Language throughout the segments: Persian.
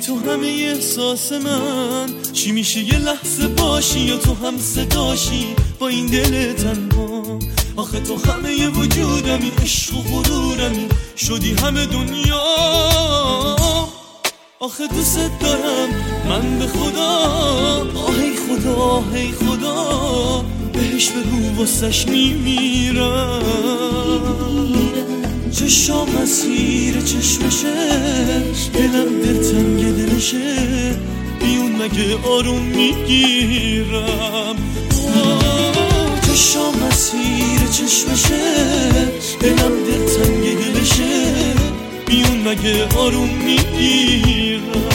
تو همه احساس من، چی میشه یه لحظه باشی یا تو هم صداشی با این دل تنها. آخه تو همه وجودمی، عشق و غرورمی، شدی همه دنیا. آخه دوست دارم من به خدا، آهی خدا هی خدا، بهش بگو واسش میمیرم. چشام مسیر چشمشه، دلم دلتنگ دلشه، بیون مگه آروم میگیرم. چشام مسیر چشمشه، دلم دلتنگ دلشه، بیون مگه آروم میگیرم.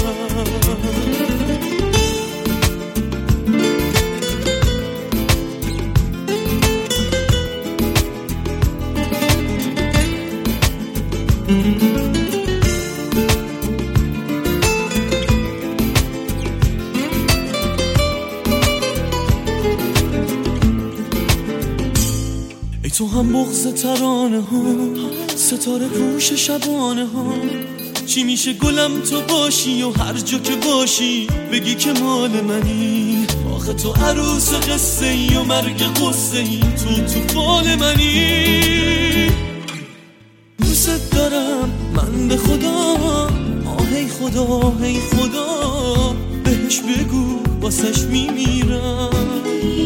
ای تو هم بغض ترانه ها، ستاره پوش شبانه ها، چی میشه گلم تو باشی و هر جا که باشی بگی که مال منی. آخه تو عروس قصه ای و مرگ قصه ای، تو فال منی. دوست دارم من به خدا، آهی خدا هی خدا، بهش بگو واسش میمیرم.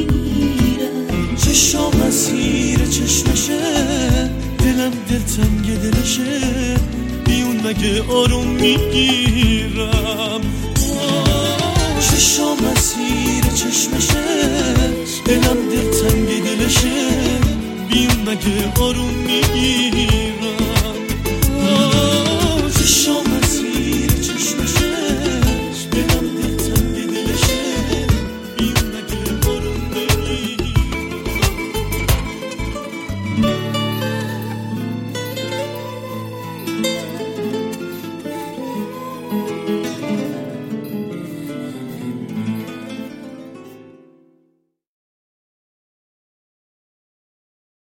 چشام مسیر چشمشه، دلم دلتنگ دلشه، بیون مگه آروم میگیرم. چشام مسیر چشمشه، دلم دلتنگ دلشه، بیون مگه آروم میگیرم.